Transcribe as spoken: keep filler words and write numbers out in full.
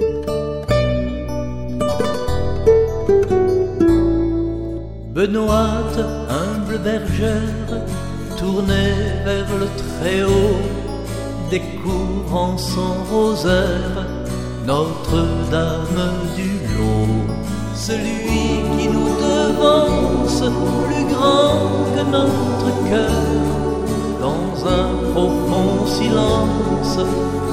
Benoîte, humble bergère, tournée vers le Très-Haut, découvre en son rosaire Notre-Dame du Lot. Celui qui nous devance, plus grand que notre cœur, dans un profond silence,